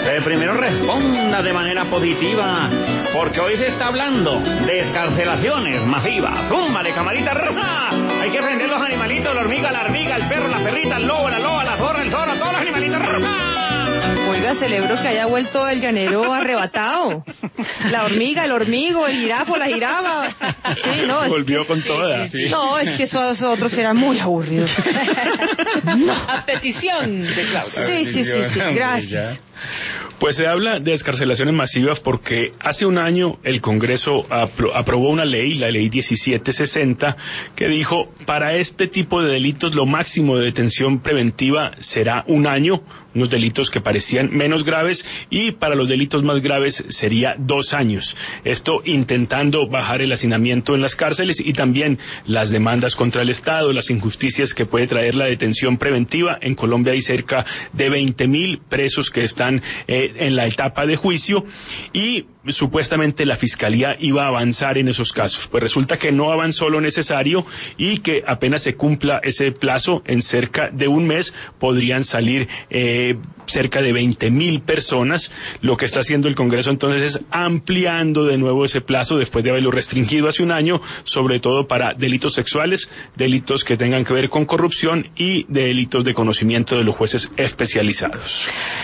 Primero responda de manera positiva, porque hoy se está hablando de excarcelaciones masivas. ¡Zúmbale, camarita roja! Hay que prender los animalitos, la hormiga, el perro, la perrita, el lobo, la loba, la zorra, el zorro, todos los animalitos roja. Oiga, celebro que haya vuelto el llanero arrebatado. La hormiga, el hormigo, el jirafo, la jirafa. Sí, no, es volvió que, con sí, todas. Sí. No, es que esos otros eran muy aburridos. No. A petición de Claudia. Sí, gracias. Pues se habla de excarcelaciones masivas porque hace un año el Congreso aprobó una ley, la ley 1760, que dijo, para este tipo de delitos lo máximo de detención preventiva será 1 año, unos delitos que parecían menos graves, y para los delitos más graves sería 2 años. Esto intentando bajar el hacinamiento en las cárceles y también las demandas contra el Estado, las injusticias que puede traer la detención preventiva. En Colombia hay cerca de 20.000 presos que están en la etapa de juicio y supuestamente la Fiscalía iba a avanzar en esos casos. Pues resulta que no avanzó lo necesario y que apenas se cumpla ese plazo, en cerca de 1 mes, podrían salir cerca de 20.000 personas. Lo que está haciendo el Congreso entonces es ampliando de nuevo ese plazo después de haberlo restringido hace 1 año, sobre todo para delitos sexuales, delitos que tengan que ver con corrupción y delitos de conocimiento de los jueces especializados.